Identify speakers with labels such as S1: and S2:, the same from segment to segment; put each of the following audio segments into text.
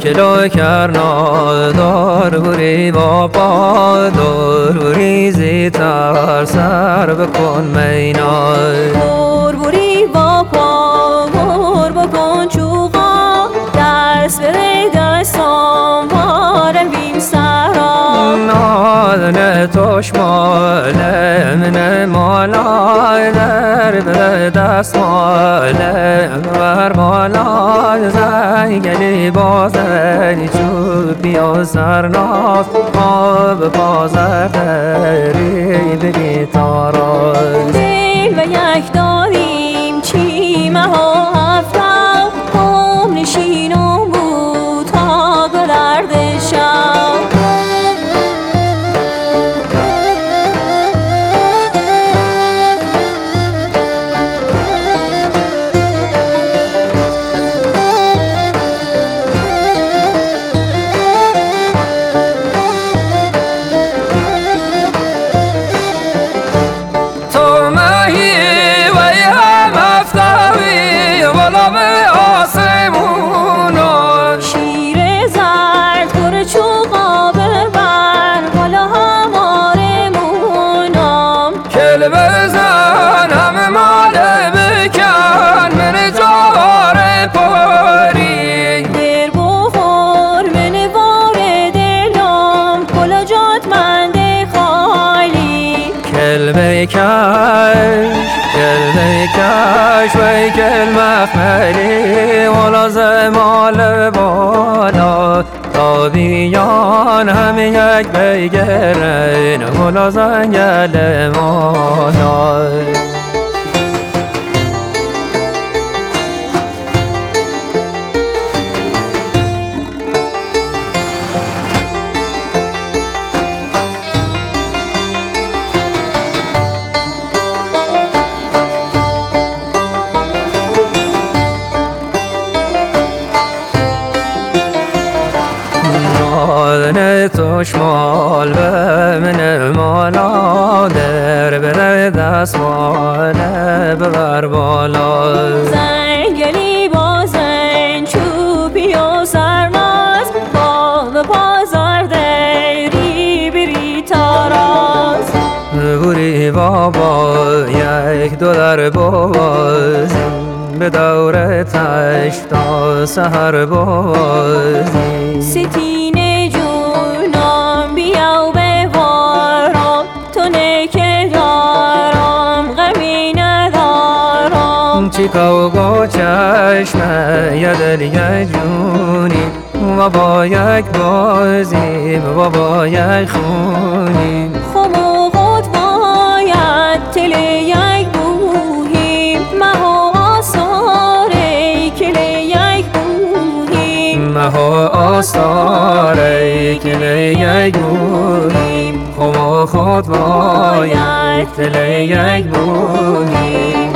S1: چلو کرنا دار بوری با پا دار بوری زیتر سر بکن مینا
S2: دار بوری با پا بور بکن چوقا دست بره دستان بارن بیم سرا
S1: نادن توش مال من مالا در بره دست مال بر مالا زنگلی بازنی چوبی و سرناز آب بازر دری بگی تاراز
S2: دل و یک داریم چیمه ها هفتم هم نشینم بود تا گلرد شب
S1: بزن همه ماله بکن من جوار پاری
S2: در بخور من وار دلم کلا جات من ده خالی
S1: کلمه کش و کلمه مخملی والا زمال بالا تا بیان همه یک بگرن والا زنگل مالا نادن توش مال به من مالا در بره دست ماله ببر بالا
S2: زنگلی بازن چوبی و سرناز با بازار دری بری تاراز
S1: بوری بابا یک دلار بازیم به دور تش تا سهر بازیم
S2: ستینه جونم بیا و بوارم تو نکه دارم غمی ندارم
S1: چیکا و گو چشمه یه دل یه جونی و با یک بازیم و با یک خونیم
S2: خمو خود باید تل یک بوهیم مها آساره کل یک بوهیم
S1: مها آستاره کل یک بوهیم خمو خود باید تل یک بوهیم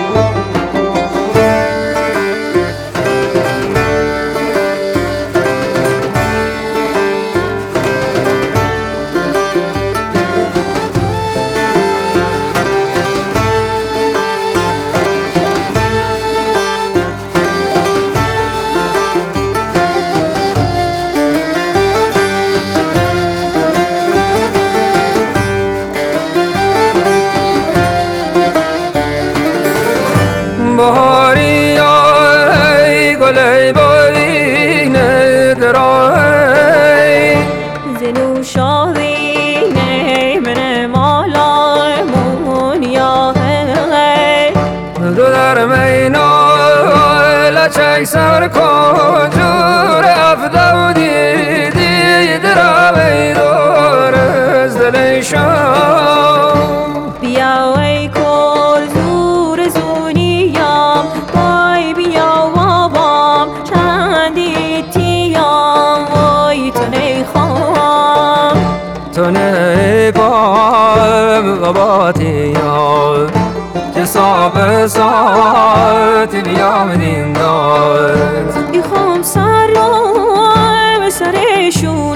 S1: بهاری ای گل بارین درای
S2: زنو شاوینه من مالای مونیا هی
S1: دو در مینا لچک سر کن جور افده و دیدی دراوی دور از دل شام
S2: بیا ای کل زور زونیم وای بیا بابام چندی تیام وای تو نیخوام
S1: تو نیبام غباتیم که صاحب ساعت بیام دین داد
S2: میخوام سر رو به سر شو